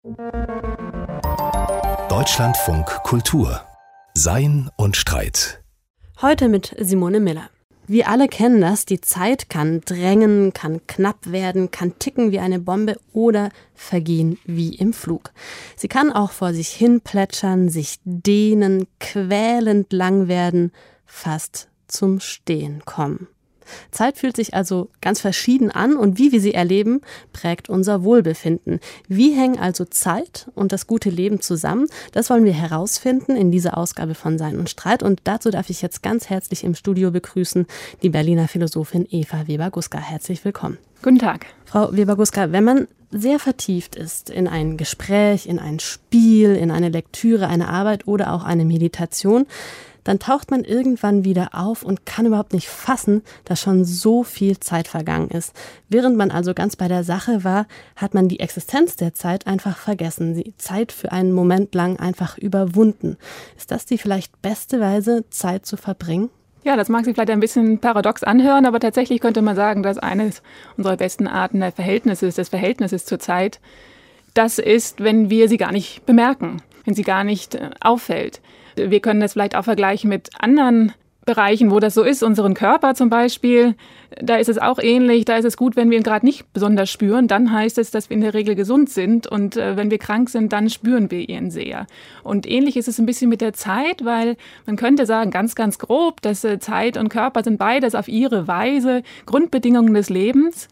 Deutschlandfunk Kultur. Sein und Streit. Heute mit Simone Miller. Wir alle kennen das, die Zeit kann drängen, kann knapp werden, kann ticken wie eine Bombe oder vergehen wie im Flug. Sie kann auch vor sich hin plätschern, sich dehnen, quälend lang werden, fast zum Stehen kommen. Zeit fühlt sich also ganz verschieden an und wie wir sie erleben, prägt unser Wohlbefinden. Wie hängen also Zeit und das gute Leben zusammen? Das wollen wir herausfinden in dieser Ausgabe von Sein und Streit. Und dazu darf ich jetzt ganz herzlich im Studio begrüßen die Berliner Philosophin Eva Weber-Guska. Herzlich willkommen. Guten Tag. Frau Weber-Guska, wenn man sehr vertieft ist in ein Gespräch, in ein Spiel, in eine Lektüre, eine Arbeit oder auch eine Meditation, dann taucht man irgendwann wieder auf und kann überhaupt nicht fassen, dass schon so viel Zeit vergangen ist. Während man also ganz bei der Sache war, hat man die Existenz der Zeit einfach vergessen, die Zeit für einen Moment lang einfach überwunden. Ist das die vielleicht beste Weise, Zeit zu verbringen? Ja, das mag sich vielleicht ein bisschen paradox anhören, aber tatsächlich könnte man sagen, dass eines unserer besten Arten des Verhältnisses zur Zeit, das ist, wenn wir sie gar nicht bemerken, wenn sie gar nicht auffällt. Wir können das vielleicht auch vergleichen mit anderen Bereichen, wo das so ist. Unseren Körper zum Beispiel, da ist es auch ähnlich. Da ist es gut, wenn wir ihn gerade nicht besonders spüren. Dann heißt es, dass wir in der Regel gesund sind. Und wenn wir krank sind, dann spüren wir ihn sehr. Und ähnlich ist es ein bisschen mit der Zeit, weil man könnte sagen, ganz, ganz grob, dass Zeit und Körper sind beides auf ihre Weise Grundbedingungen des Lebens.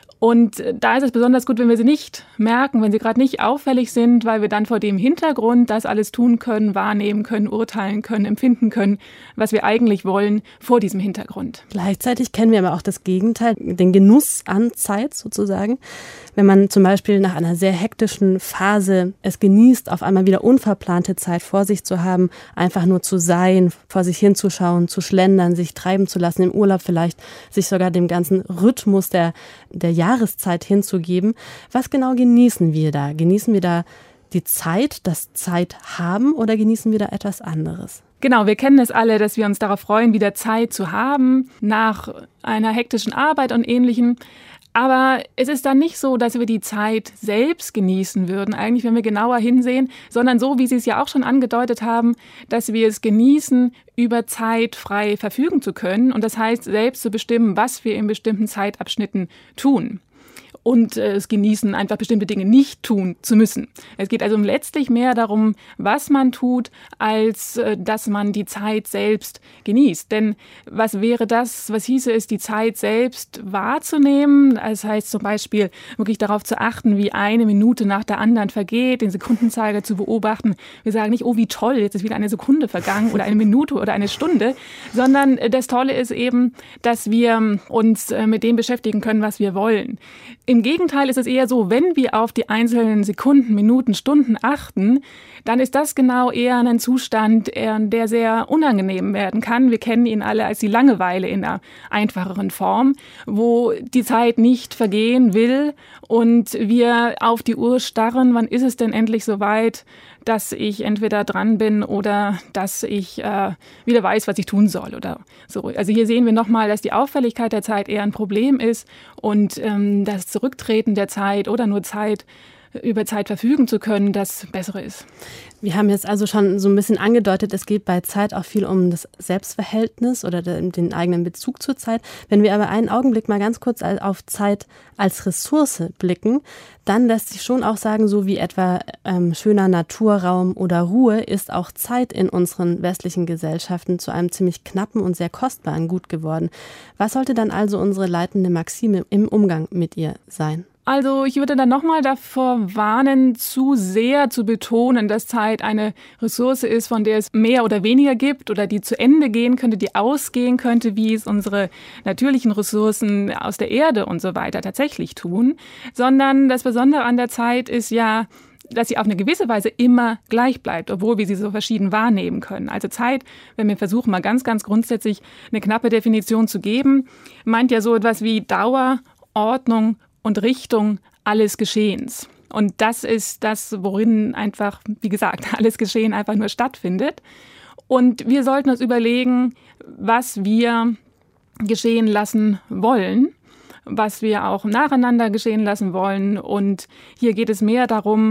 Und da ist es besonders gut, wenn wir sie nicht merken, wenn sie gerade nicht auffällig sind, weil wir dann vor dem Hintergrund das alles tun können, wahrnehmen können, urteilen können, empfinden können, was wir eigentlich wollen vor diesem Hintergrund. Gleichzeitig kennen wir aber auch das Gegenteil, den Genuss an Zeit sozusagen. Wenn man zum Beispiel nach einer sehr hektischen Phase es genießt, auf einmal wieder unverplante Zeit vor sich zu haben, einfach nur zu sein, vor sich hinzuschauen, zu schlendern, sich treiben zu lassen, im Urlaub vielleicht sich sogar dem ganzen Rhythmus der Jahreszeit hinzugeben. Was genau genießen wir da? Genießen wir da die Zeit, das Zeit haben oder genießen wir da etwas anderes? Genau, wir kennen es alle, dass wir uns darauf freuen, wieder Zeit zu haben nach einer hektischen Arbeit und Ähnlichem. Aber es ist dann nicht so, dass wir die Zeit selbst genießen würden, eigentlich, wenn wir genauer hinsehen, sondern so, wie Sie es ja auch schon angedeutet haben, dass wir es genießen, über Zeit frei verfügen zu können. Und das heißt, selbst zu bestimmen, was wir in bestimmten Zeitabschnitten tun. Und es genießen, einfach bestimmte Dinge nicht tun zu müssen. Es geht also letztlich mehr darum, was man tut, als dass man die Zeit selbst genießt. Denn was wäre das, was hieße es, die Zeit selbst wahrzunehmen? Das heißt zum Beispiel wirklich darauf zu achten, wie eine Minute nach der anderen vergeht, den Sekundenzeiger zu beobachten. Wir sagen nicht, oh wie toll, jetzt ist wieder eine Sekunde vergangen oder eine Minute oder eine Stunde, sondern das Tolle ist eben, dass wir uns mit dem beschäftigen können, was wir wollen. Im Gegenteil ist es eher so, wenn wir auf die einzelnen Sekunden, Minuten, Stunden achten, dann ist das genau eher ein Zustand, der sehr unangenehm werden kann. Wir kennen ihn alle als die Langeweile in einer einfacheren Form, wo die Zeit nicht vergehen will und wir auf die Uhr starren, wann ist es denn endlich soweit, dass ich entweder dran bin oder dass ich wieder weiß, was ich tun soll oder so. Also hier sehen wir nochmal, dass die Auffälligkeit der Zeit eher ein Problem ist und das Zurücktreten der Zeit oder nur Zeit, über Zeit verfügen zu können, das Bessere ist. Wir haben jetzt also schon so ein bisschen angedeutet, es geht bei Zeit auch viel um das Selbstverhältnis oder den eigenen Bezug zur Zeit. Wenn wir aber einen Augenblick mal ganz kurz auf Zeit als Ressource blicken, dann lässt sich schon auch sagen, so wie etwa schöner Naturraum oder Ruhe, ist auch Zeit in unseren westlichen Gesellschaften zu einem ziemlich knappen und sehr kostbaren Gut geworden. Was sollte dann also unsere leitende Maxime im Umgang mit ihr sein? Also ich würde dann nochmal davor warnen, zu sehr zu betonen, dass Zeit eine Ressource ist, von der es mehr oder weniger gibt oder die zu Ende gehen könnte, die ausgehen könnte, wie es unsere natürlichen Ressourcen aus der Erde und so weiter tatsächlich tun, sondern das Besondere an der Zeit ist ja, dass sie auf eine gewisse Weise immer gleich bleibt, obwohl wir sie so verschieden wahrnehmen können. Also Zeit, wenn wir versuchen, mal ganz, ganz grundsätzlich eine knappe Definition zu geben, meint ja so etwas wie Dauer, Ordnung und Richtung alles Geschehens. Und das ist das, worin einfach, wie gesagt, alles Geschehen einfach nur stattfindet. Und wir sollten uns überlegen, was wir geschehen lassen wollen, was wir auch nacheinander geschehen lassen wollen. Und hier geht es mehr darum,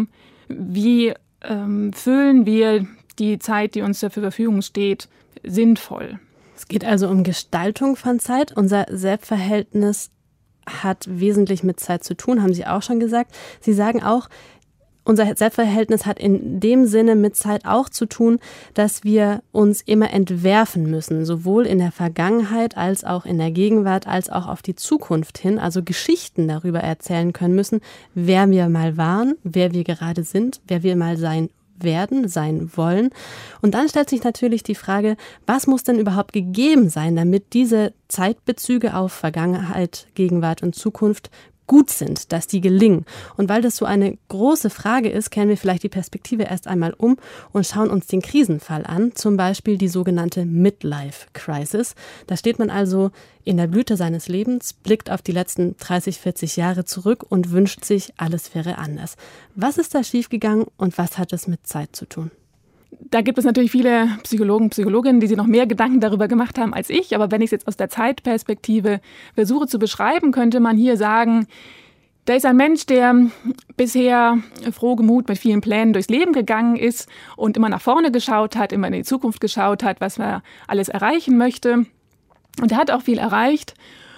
wie füllen wir die Zeit, die uns zur Verfügung steht, sinnvoll. Es geht also um Gestaltung von Zeit. Unser Selbstverhältnis hat wesentlich mit Zeit zu tun, haben Sie auch schon gesagt. Sie sagen auch, unser Selbstverhältnis hat in dem Sinne mit Zeit auch zu tun, dass wir uns immer entwerfen müssen, sowohl in der Vergangenheit als auch in der Gegenwart, als auch auf die Zukunft hin, also Geschichten darüber erzählen können müssen, wer wir mal waren, wer wir gerade sind, wer wir mal sein wollen. Und dann stellt sich natürlich die Frage, was muss denn überhaupt gegeben sein, damit diese Zeitbezüge auf Vergangenheit, Gegenwart und Zukunft gut sind, dass die gelingen. Und weil das so eine große Frage ist, kehren wir vielleicht die Perspektive erst einmal um und schauen uns den Krisenfall an, zum Beispiel die sogenannte Midlife Crisis. Da steht man also in der Blüte seines Lebens, blickt auf die letzten 30, 40 Jahre zurück und wünscht sich, alles wäre anders. Was ist da schiefgegangen und was hat es mit Zeit zu tun? Da gibt es natürlich viele Psychologen, Psychologinnen, die sich noch mehr Gedanken darüber gemacht haben als ich. Aber wenn ich es jetzt aus der Zeitperspektive versuche zu beschreiben, könnte man hier sagen, da ist ein Mensch, der bisher frohgemut mit vielen Plänen durchs Leben gegangen ist und immer nach vorne geschaut hat, immer in die Zukunft geschaut hat, was er alles erreichen möchte. Und er hat auch viel erreicht.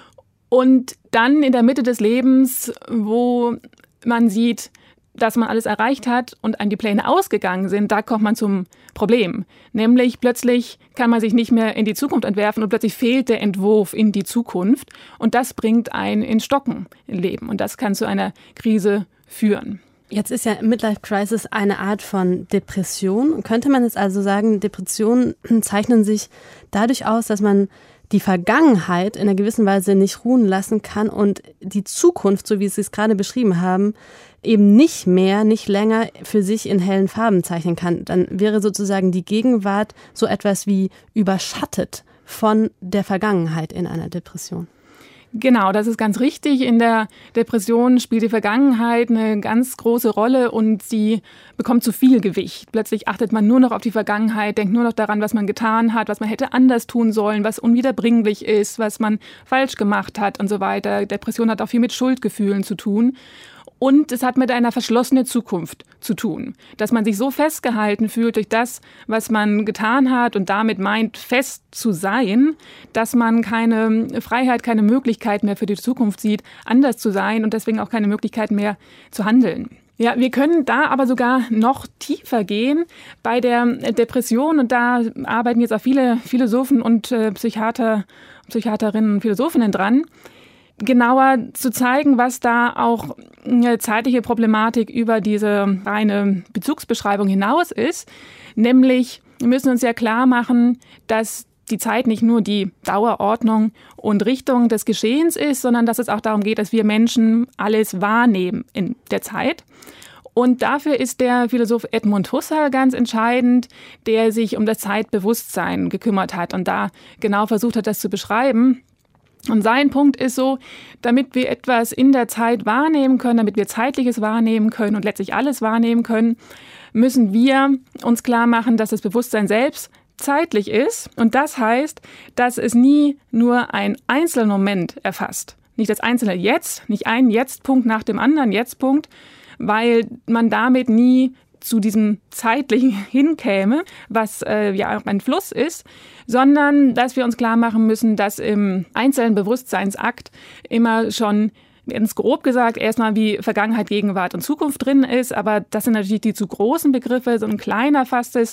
Und dann in der Mitte des Lebens, wo man sieht, dass man alles erreicht hat und einem die Pläne ausgegangen sind, da kommt man zum Problem. Nämlich plötzlich kann man sich nicht mehr in die Zukunft entwerfen und plötzlich fehlt der Entwurf in die Zukunft. Und das bringt einen ins Stocken im Leben. Und das kann zu einer Krise führen. Jetzt ist ja Midlife Crisis eine Art von Depression. Könnte man jetzt also sagen, Depressionen zeichnen sich dadurch aus, dass man die Vergangenheit in einer gewissen Weise nicht ruhen lassen kann und die Zukunft, so wie Sie es gerade beschrieben haben, eben nicht länger für sich in hellen Farben zeichnen kann. Dann wäre sozusagen die Gegenwart so etwas wie überschattet von der Vergangenheit in einer Depression. Genau, das ist ganz richtig. In der Depression spielt die Vergangenheit eine ganz große Rolle und sie bekommt zu viel Gewicht. Plötzlich achtet man nur noch auf die Vergangenheit, denkt nur noch daran, was man getan hat, was man hätte anders tun sollen, was unwiederbringlich ist, was man falsch gemacht hat und so weiter. Depression hat auch viel mit Schuldgefühlen zu tun. Und es hat mit einer verschlossenen Zukunft zu tun, dass man sich so festgehalten fühlt durch das, was man getan hat und damit meint, fest zu sein, dass man keine Freiheit, keine Möglichkeit mehr für die Zukunft sieht, anders zu sein und deswegen auch keine Möglichkeit mehr zu handeln. Ja, wir können da aber sogar noch tiefer gehen bei der Depression und da arbeiten jetzt auch viele Philosophen und Psychiaterinnen und Philosophinnen dran, genauer zu zeigen, was da auch eine zeitliche Problematik über diese reine Bezugsbeschreibung hinaus ist. Nämlich, wir müssen uns ja klar machen, dass die Zeit nicht nur die Dauerordnung und Richtung des Geschehens ist, sondern dass es auch darum geht, dass wir Menschen alles wahrnehmen in der Zeit. Und dafür ist der Philosoph Edmund Husserl ganz entscheidend, der sich um das Zeitbewusstsein gekümmert hat und da genau versucht hat, das zu beschreiben. Und sein Punkt ist so, damit wir etwas in der Zeit wahrnehmen können, damit wir Zeitliches wahrnehmen können und letztlich alles wahrnehmen können, müssen wir uns klar machen, dass das Bewusstsein selbst zeitlich ist. Und das heißt, dass es nie nur einen einzelnen Moment erfasst. Nicht das einzelne Jetzt, nicht einen Jetzt-Punkt nach dem anderen Jetzt-Punkt, weil man damit nie zu diesem zeitlichen hinkäme, was ja auch ein Fluss ist, sondern dass wir uns klar machen müssen, dass im einzelnen Bewusstseinsakt immer schon, ganz grob gesagt, erstmal wie Vergangenheit, Gegenwart und Zukunft drin ist, aber das sind natürlich die zu großen Begriffe, so ein kleiner fasst es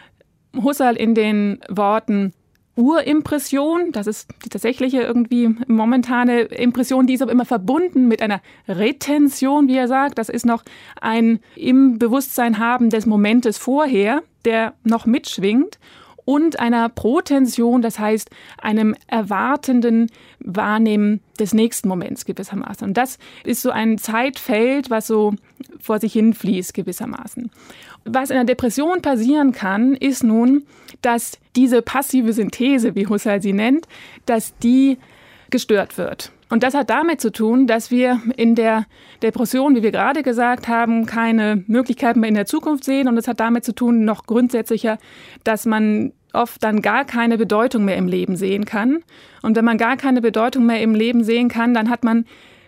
Husserl in den Worten Urimpression, das ist die tatsächliche irgendwie momentane Impression, die ist aber immer verbunden mit einer Retention, wie er sagt. Das ist noch ein im Bewusstsein haben des Momentes vorher, der noch mitschwingt. Und einer Protension, das heißt einem erwartenden Wahrnehmen des nächsten Moments gewissermaßen. Und das ist so ein Zeitfeld, was so vor sich hinfließt gewissermaßen. Was in der Depression passieren kann, ist nun, dass diese passive Synthese, wie Husserl sie nennt, dass die gestört wird. Und das hat damit zu tun, dass wir in der Depression, wie wir gerade gesagt haben, keine Möglichkeiten mehr in der Zukunft sehen. Und es hat damit zu tun, noch grundsätzlicher, dass man oft dann gar keine Bedeutung mehr im Leben sehen kann. Und wenn man gar keine Bedeutung mehr im Leben sehen kann, dann hat man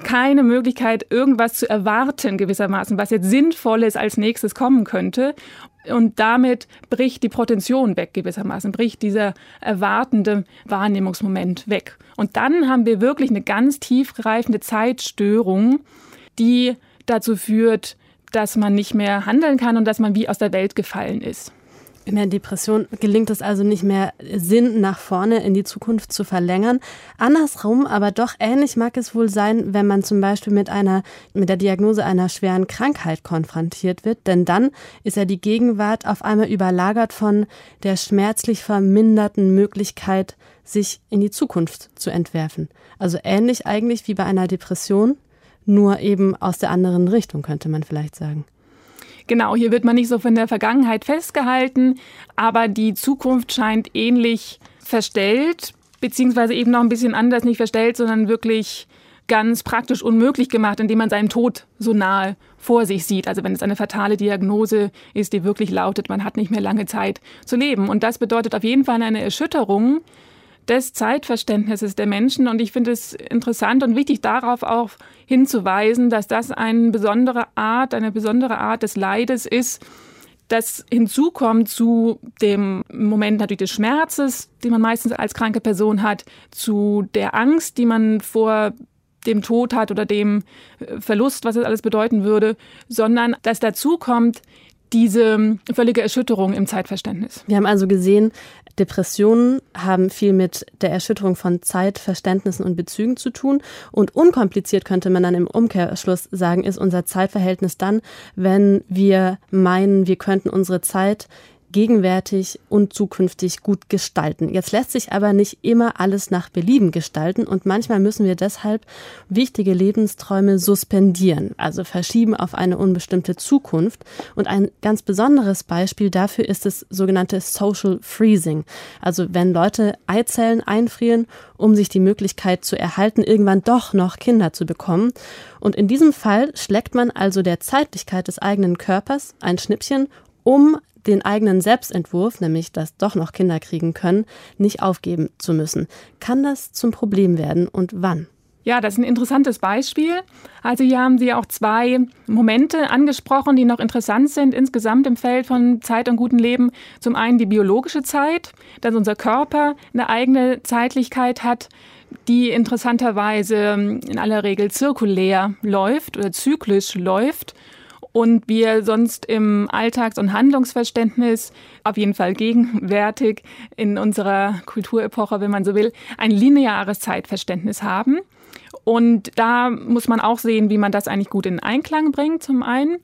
keine Möglichkeit, irgendwas zu erwarten gewissermaßen, was jetzt Sinnvolles als nächstes kommen könnte. Und damit bricht die Protension weg gewissermaßen, bricht dieser erwartende Wahrnehmungsmoment weg. Und dann haben wir wirklich eine ganz tiefgreifende Zeitstörung, die dazu führt, dass man nicht mehr handeln kann und dass man wie aus der Welt gefallen ist. In der Depression gelingt es also nicht mehr, Sinn nach vorne in die Zukunft zu verlängern. Andersrum, aber doch ähnlich mag es wohl sein, wenn man zum Beispiel mit der Diagnose einer schweren Krankheit konfrontiert wird. Denn dann ist ja die Gegenwart auf einmal überlagert von der schmerzlich verminderten Möglichkeit, sich in die Zukunft zu entwerfen. Also ähnlich eigentlich wie bei einer Depression, nur eben aus der anderen Richtung, könnte man vielleicht sagen. Genau, hier wird man nicht so von der Vergangenheit festgehalten, aber die Zukunft scheint ähnlich verstellt, beziehungsweise eben noch ein bisschen anders, nicht verstellt, sondern wirklich ganz praktisch unmöglich gemacht, indem man seinen Tod so nahe vor sich sieht. Also wenn es eine fatale Diagnose ist, die wirklich lautet, man hat nicht mehr lange Zeit zu leben. Und das bedeutet auf jeden Fall eine Erschütterung des Zeitverständnisses der Menschen. Und ich finde es interessant und wichtig, darauf auch hinzuweisen, dass das eine besondere Art des Leides ist, das hinzukommt zu dem Moment natürlich des Schmerzes, den man meistens als kranke Person hat, zu der Angst, die man vor dem Tod hat oder dem Verlust, was es alles bedeuten würde, sondern dass dazu kommt diese völlige Erschütterung im Zeitverständnis. Wir haben also gesehen, Depressionen haben viel mit der Erschütterung von Zeitverständnissen und Bezügen zu tun. Und unkompliziert könnte man dann im Umkehrschluss sagen, ist unser Zeitverhältnis dann, wenn wir meinen, wir könnten unsere Zeit gegenwärtig und zukünftig gut gestalten. Jetzt lässt sich aber nicht immer alles nach Belieben gestalten und manchmal müssen wir deshalb wichtige Lebensträume suspendieren, also verschieben auf eine unbestimmte Zukunft. Und ein ganz besonderes Beispiel dafür ist das sogenannte Social Freezing. Also wenn Leute Eizellen einfrieren, um sich die Möglichkeit zu erhalten, irgendwann doch noch Kinder zu bekommen. Und in diesem Fall schlägt man also der Zeitlichkeit des eigenen Körpers ein Schnippchen, um den eigenen Selbstentwurf, nämlich dass doch noch Kinder kriegen können, nicht aufgeben zu müssen. Kann das zum Problem werden und wann? Ja, das ist ein interessantes Beispiel. Also hier haben Sie auch zwei Momente angesprochen, die noch interessant sind insgesamt im Feld von Zeit und gutem Leben. Zum einen die biologische Zeit, dass unser Körper eine eigene Zeitlichkeit hat, die interessanterweise in aller Regel zirkulär läuft oder zyklisch läuft. Und wir sonst im Alltags- und Handlungsverständnis, auf jeden Fall gegenwärtig in unserer Kulturepoche, wenn man so will, ein lineares Zeitverständnis haben. Und da muss man auch sehen, wie man das eigentlich gut in Einklang bringt, zum einen.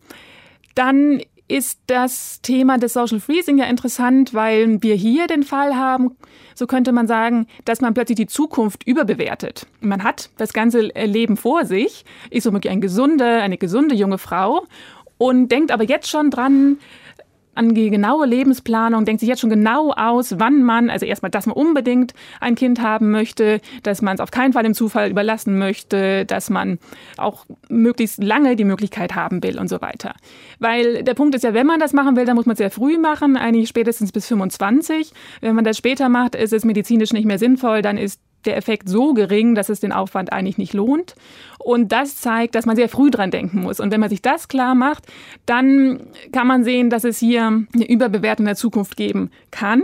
Dann ist das Thema des Social Freezing ja interessant, weil wir hier den Fall haben, so könnte man sagen, dass man plötzlich die Zukunft überbewertet. Man hat das ganze Leben vor sich, ist womöglich eine gesunde junge Frau und denkt aber jetzt schon dran, an die genaue Lebensplanung, denkt sich jetzt schon genau aus, wann man, also erstmal, dass man unbedingt ein Kind haben möchte, dass man es auf keinen Fall dem Zufall überlassen möchte, dass man auch möglichst lange die Möglichkeit haben will und so weiter. Weil der Punkt ist ja, wenn man das machen will, dann muss man es sehr früh machen, eigentlich spätestens bis 25. Wenn man das später macht, ist es medizinisch nicht mehr sinnvoll, dann ist der Effekt so gering, dass es den Aufwand eigentlich nicht lohnt. Und das zeigt, dass man sehr früh dran denken muss. Und wenn man sich das klar macht, dann kann man sehen, dass es hier eine Überbewertung der Zukunft geben kann.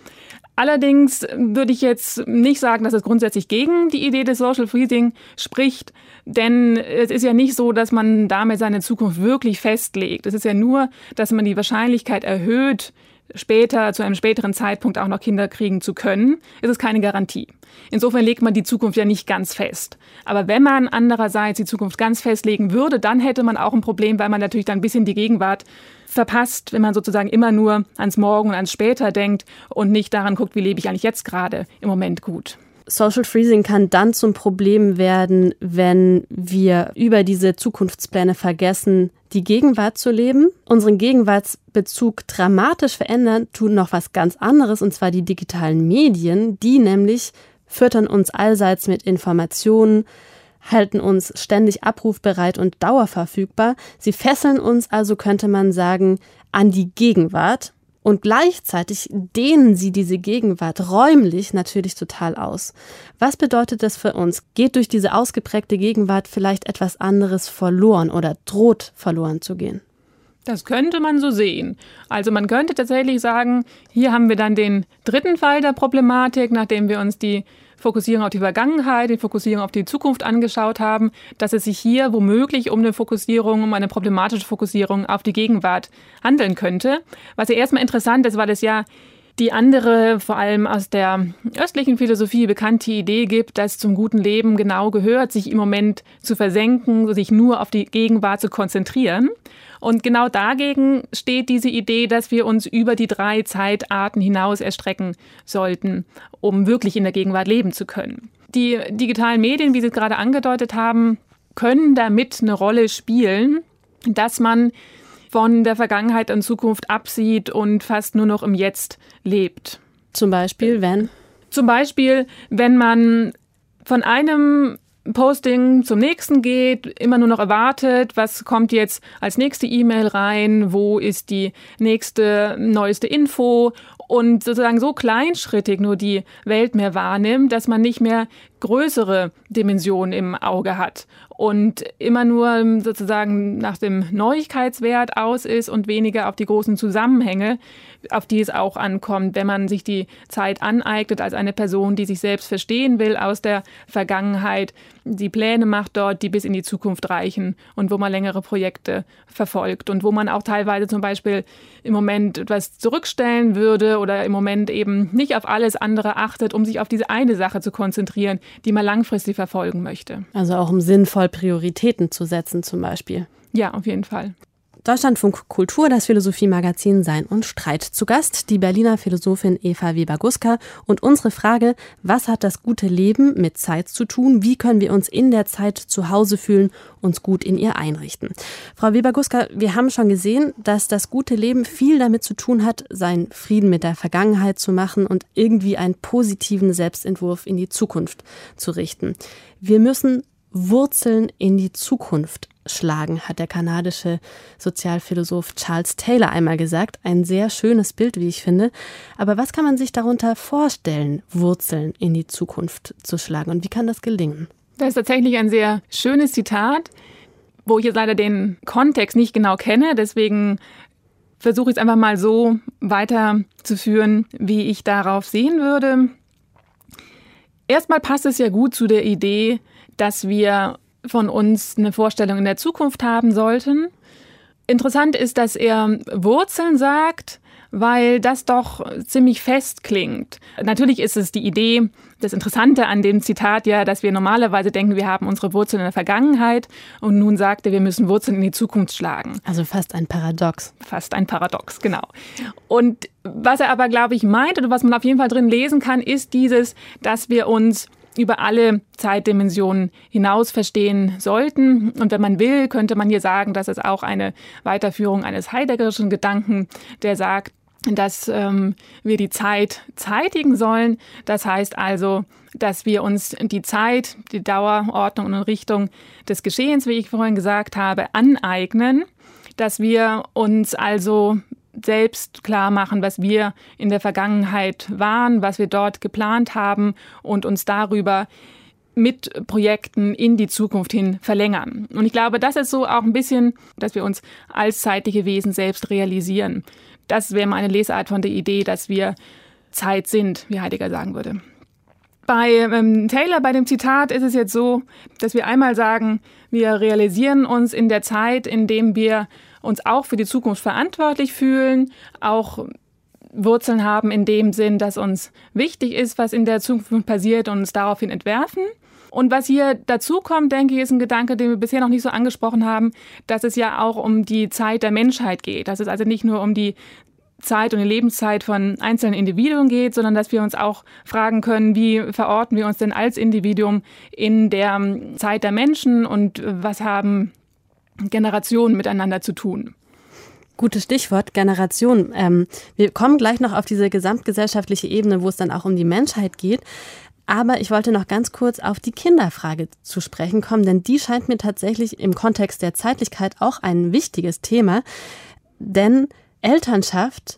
Allerdings würde ich jetzt nicht sagen, dass es grundsätzlich gegen die Idee des Social Freezing spricht, denn es ist ja nicht so, dass man damit seine Zukunft wirklich festlegt. Es ist ja nur, dass man die Wahrscheinlichkeit erhöht, später, zu einem späteren Zeitpunkt auch noch Kinder kriegen zu können, ist es keine Garantie. Insofern legt man die Zukunft ja nicht ganz fest. Aber wenn man andererseits die Zukunft ganz festlegen würde, dann hätte man auch ein Problem, weil man natürlich dann ein bisschen die Gegenwart verpasst, wenn man sozusagen immer nur ans Morgen und ans später denkt und nicht daran guckt, wie lebe ich eigentlich jetzt gerade im Moment gut. Social Freezing kann dann zum Problem werden, wenn wir über diese Zukunftspläne vergessen, die Gegenwart zu leben. Unseren Gegenwartsbezug dramatisch verändern tun noch was ganz anderes, und zwar die digitalen Medien. Die nämlich füttern uns allseits mit Informationen, halten uns ständig abrufbereit und dauerverfügbar. Sie fesseln uns also, könnte man sagen, an die Gegenwart. Und gleichzeitig dehnen sie diese Gegenwart räumlich natürlich total aus. Was bedeutet das für uns? Geht durch diese ausgeprägte Gegenwart vielleicht etwas anderes verloren oder droht verloren zu gehen? Das könnte man so sehen. Also man könnte tatsächlich sagen, hier haben wir dann den dritten Fall der Problematik, nachdem wir uns die Fokussierung auf die Vergangenheit, die Fokussierung auf die Zukunft angeschaut haben, dass es sich hier womöglich um eine problematische Fokussierung auf die Gegenwart handeln könnte. Was ja erstmal interessant ist, weil es ja die andere, vor allem aus der östlichen Philosophie bekannte Idee gibt, dass zum guten Leben genau gehört, sich im Moment zu versenken, sich nur auf die Gegenwart zu konzentrieren. Und genau dagegen steht diese Idee, dass wir uns über die 3 Zeitarten hinaus erstrecken sollten, um wirklich in der Gegenwart leben zu können. Die digitalen Medien, wie Sie es gerade angedeutet haben, können damit eine Rolle spielen, dass man von der Vergangenheit und Zukunft absieht und fast nur noch im Jetzt lebt. Zum Beispiel, wenn? Zum Beispiel, wenn man von einem Posting zum nächsten geht, immer nur noch erwartet, was kommt jetzt als nächste E-Mail rein, wo ist die nächste, neueste Info und sozusagen so kleinschrittig nur die Welt mehr wahrnimmt, dass man nicht mehr größere Dimensionen im Auge hat und immer nur sozusagen nach dem Neuigkeitswert aus ist und weniger auf die großen Zusammenhänge, auf die es auch ankommt, wenn man sich die Zeit aneignet als eine Person, die sich selbst verstehen will aus der Vergangenheit, die Pläne macht dort, die bis in die Zukunft reichen und wo man längere Projekte verfolgt und wo man auch teilweise zum Beispiel im Moment etwas zurückstellen würde oder im Moment eben nicht auf alles andere achtet, um sich auf diese eine Sache zu konzentrieren, die man langfristig verfolgen möchte. Also auch um sinnvoll Prioritäten zu setzen zum Beispiel. Ja, auf jeden Fall. Deutschlandfunk Kultur, das Philosophiemagazin Sein und Streit. Zu Gast die Berliner Philosophin Eva Weber-Guska und unsere Frage, was hat das gute Leben mit Zeit zu tun? Wie können wir uns in der Zeit zu Hause fühlen, uns gut in ihr einrichten? Frau Weber-Guska, wir haben schon gesehen, dass das gute Leben viel damit zu tun hat, seinen Frieden mit der Vergangenheit zu machen und irgendwie einen positiven Selbstentwurf in die Zukunft zu richten. Wir müssen Wurzeln in die Zukunft schlagen, hat der kanadische Sozialphilosoph Charles Taylor einmal gesagt. Ein sehr schönes Bild, wie ich finde. Aber was kann man sich darunter vorstellen, Wurzeln in die Zukunft zu schlagen? Und wie kann das gelingen? Das ist tatsächlich ein sehr schönes Zitat, wo ich jetzt leider den Kontext nicht genau kenne. Deswegen versuche ich es einfach mal so weiterzuführen, wie ich darauf sehen würde. Erstmal passt es ja gut zu der Idee, dass wir von uns eine Vorstellung in der Zukunft haben sollten. Interessant ist, dass er Wurzeln sagt, weil das doch ziemlich fest klingt. Natürlich ist es die Idee, das Interessante an dem Zitat ja, dass wir normalerweise denken, wir haben unsere Wurzeln in der Vergangenheit und nun sagt er, wir müssen Wurzeln in die Zukunft schlagen. Also fast ein Paradox. Fast ein Paradox, genau. Und was er aber, glaube ich, meint oder was man auf jeden Fall drin lesen kann, ist dieses, dass wir uns über alle Zeitdimensionen hinaus verstehen sollten. Und wenn man will, könnte man hier sagen, dass es auch eine Weiterführung eines heideggerischen Gedanken, der sagt, dass wir die Zeit zeitigen sollen. Das heißt also, dass wir uns die Zeit, die Dauer, Ordnung und Richtung des Geschehens, wie ich vorhin gesagt habe, aneignen, dass wir uns also selbst klar machen, was wir in der Vergangenheit waren, was wir dort geplant haben und uns darüber mit Projekten in die Zukunft hin verlängern. Und ich glaube, das ist so auch ein bisschen, dass wir uns als zeitliche Wesen selbst realisieren. Das wäre meine Lesart von der Idee, dass wir Zeit sind, wie Heidegger sagen würde. Bei Taylor, bei dem Zitat, ist es jetzt so, dass wir einmal sagen, wir realisieren uns in der Zeit, indem wir uns auch für die Zukunft verantwortlich fühlen, auch Wurzeln haben in dem Sinn, dass uns wichtig ist, was in der Zukunft passiert und uns daraufhin entwerfen. Und was hier dazu kommt, denke ich, ist ein Gedanke, den wir bisher noch nicht so angesprochen haben, dass es ja auch um die Zeit der Menschheit geht. Dass es also nicht nur um die Zeit und die Lebenszeit von einzelnen Individuen geht, sondern dass wir uns auch fragen können, wie verorten wir uns denn als Individuum in der Zeit der Menschen und was haben Generationen miteinander zu tun. Gutes Stichwort, Generation. Wir kommen gleich noch auf diese gesamtgesellschaftliche Ebene, wo es dann auch um die Menschheit geht. Aber ich wollte noch ganz kurz auf die Kinderfrage zu sprechen kommen, denn die scheint mir tatsächlich im Kontext der Zeitlichkeit auch ein wichtiges Thema. Denn Elternschaft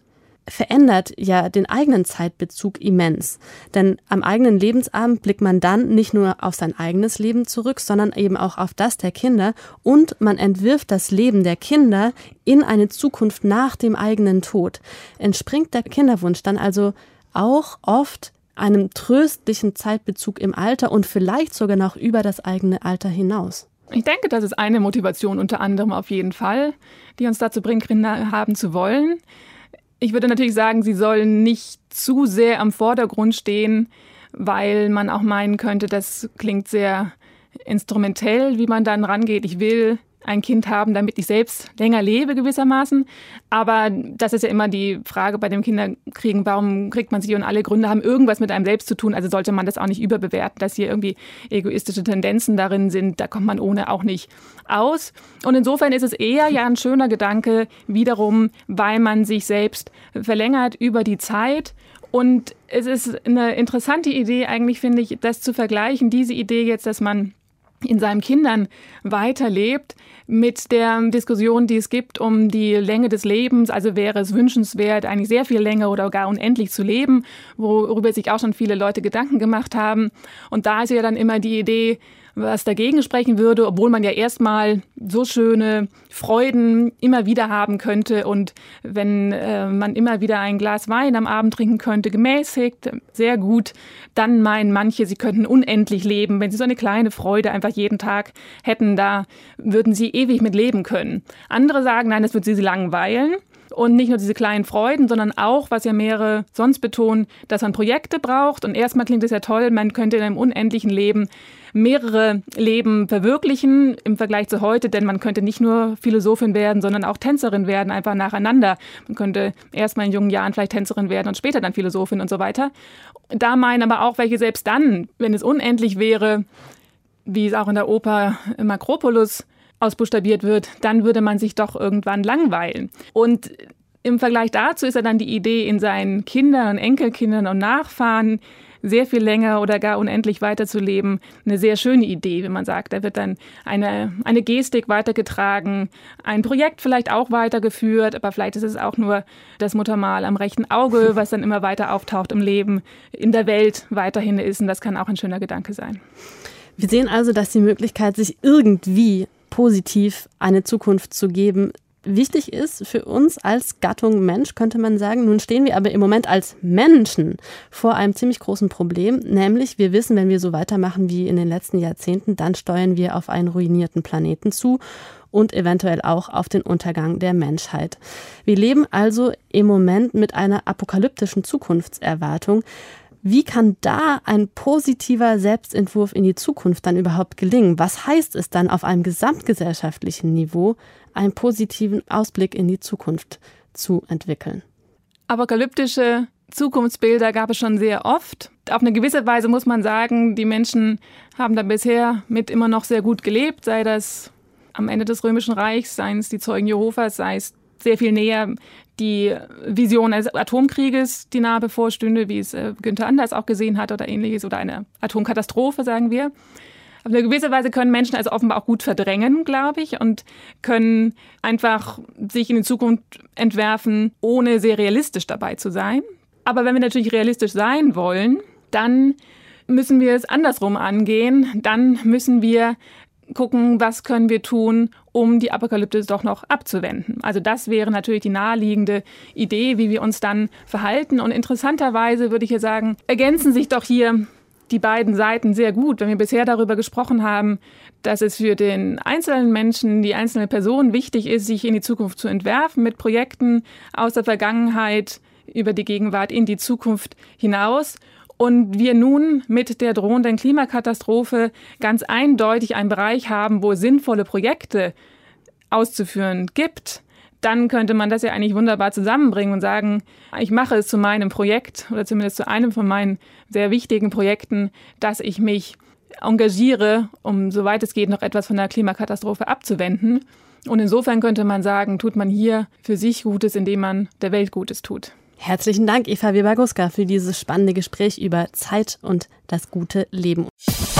verändert ja den eigenen Zeitbezug immens. Denn am eigenen Lebensabend blickt man dann nicht nur auf sein eigenes Leben zurück, sondern eben auch auf das der Kinder. Und man entwirft das Leben der Kinder in eine Zukunft nach dem eigenen Tod. Entspringt der Kinderwunsch dann also auch oft einem tröstlichen Zeitbezug im Alter und vielleicht sogar noch über das eigene Alter hinaus? Ich denke, das ist eine Motivation unter anderem auf jeden Fall, die uns dazu bringt, Kinder haben zu wollen. Ich würde natürlich sagen, sie sollen nicht zu sehr am Vordergrund stehen, weil man auch meinen könnte, das klingt sehr instrumentell, wie man dann rangeht. Ich will ein Kind haben, damit ich selbst länger lebe gewissermaßen. Aber das ist ja immer die Frage bei dem Kinderkriegen, warum kriegt man sie? Und alle Gründe haben irgendwas mit einem selbst zu tun. Also sollte man das auch nicht überbewerten, dass hier irgendwie egoistische Tendenzen darin sind. Da kommt man ohne auch nicht aus. Und insofern ist es eher ja ein schöner Gedanke wiederum, weil man sich selbst verlängert über die Zeit. Und es ist eine interessante Idee eigentlich, finde ich, das zu vergleichen. Diese Idee jetzt, dass man in seinen Kindern weiterlebt, mit der Diskussion, die es gibt um die Länge des Lebens. Also wäre es wünschenswert, eigentlich sehr viel länger oder gar unendlich zu leben, worüber sich auch schon viele Leute Gedanken gemacht haben. Und da ist ja dann immer die Idee, was dagegen sprechen würde, obwohl man ja erstmal so schöne Freuden immer wieder haben könnte. Und wenn man immer wieder ein Glas Wein am Abend trinken könnte, gemäßigt, sehr gut, dann meinen manche, sie könnten unendlich leben. Wenn sie so eine kleine Freude einfach jeden Tag hätten, da würden sie ewig mit leben können. Andere sagen, nein, das wird sie langweilen. Und nicht nur diese kleinen Freuden, sondern auch, was ja mehrere sonst betonen, dass man Projekte braucht. Und erstmal klingt es ja toll, man könnte in einem unendlichen Leben mehrere Leben verwirklichen im Vergleich zu heute, denn man könnte nicht nur Philosophin werden, sondern auch Tänzerin werden, einfach nacheinander. Man könnte erstmal in jungen Jahren vielleicht Tänzerin werden und später dann Philosophin und so weiter. Da meinen aber auch welche selbst dann, wenn es unendlich wäre, wie es auch in der Oper Makropulos ausbuchstabiert wird, dann würde man sich doch irgendwann langweilen. Und im Vergleich dazu ist ja dann die Idee, in seinen Kindern und Enkelkindern und Nachfahren sehr viel länger oder gar unendlich weiterzuleben, eine sehr schöne Idee, wenn man sagt, da wird dann eine Gestik weitergetragen, ein Projekt vielleicht auch weitergeführt, aber vielleicht ist es auch nur das Muttermal am rechten Auge, was dann immer weiter auftaucht im Leben, in der Welt weiterhin ist, und das kann auch ein schöner Gedanke sein. Wir sehen also, dass die Möglichkeit, sich irgendwie positiv eine Zukunft zu geben, wichtig ist für uns als Gattung Mensch, könnte man sagen. Nun stehen wir aber im Moment als Menschen vor einem ziemlich großen Problem, nämlich wir wissen, wenn wir so weitermachen wie in den letzten Jahrzehnten, dann steuern wir auf einen ruinierten Planeten zu und eventuell auch auf den Untergang der Menschheit. Wir leben also im Moment mit einer apokalyptischen Zukunftserwartung. Wie kann da ein positiver Selbstentwurf in die Zukunft dann überhaupt gelingen? Was heißt es dann auf einem gesamtgesellschaftlichen Niveau, einen positiven Ausblick in die Zukunft zu entwickeln? Apokalyptische Zukunftsbilder gab es schon sehr oft. Auf eine gewisse Weise muss man sagen, die Menschen haben da bisher mit immer noch sehr gut gelebt, sei das am Ende des Römischen Reichs, seien es die Zeugen Jehovas, sei es sehr viel näher die Vision eines Atomkrieges, die nahe bevorstünde, wie es Günther Anders auch gesehen hat oder ähnliches, oder eine Atomkatastrophe, sagen wir. Auf eine gewisse Weise können Menschen also offenbar auch gut verdrängen, glaube ich, und können einfach sich in die Zukunft entwerfen, ohne sehr realistisch dabei zu sein. Aber wenn wir natürlich realistisch sein wollen, dann müssen wir es andersrum angehen. Dann müssen wir gucken, was können wir tun, um die Apokalypse doch noch abzuwenden. Also das wäre natürlich die naheliegende Idee, wie wir uns dann verhalten. Und interessanterweise würde ich hier sagen, ergänzen sich doch hier die beiden Seiten sehr gut. Wenn wir bisher darüber gesprochen haben, dass es für den einzelnen Menschen, die einzelne Person wichtig ist, sich in die Zukunft zu entwerfen mit Projekten aus der Vergangenheit über die Gegenwart in die Zukunft hinaus. Und wir nun mit der drohenden Klimakatastrophe ganz eindeutig einen Bereich haben, wo es sinnvolle Projekte auszuführen gibt, dann könnte man das ja eigentlich wunderbar zusammenbringen und sagen, ich mache es zu meinem Projekt oder zumindest zu einem von meinen sehr wichtigen Projekten, dass ich mich engagiere, um soweit es geht noch etwas von der Klimakatastrophe abzuwenden. Und insofern könnte man sagen, tut man hier für sich Gutes, indem man der Welt Gutes tut. Herzlichen Dank, Eva Weber-Guska, für dieses spannende Gespräch über Zeit und das gute Leben.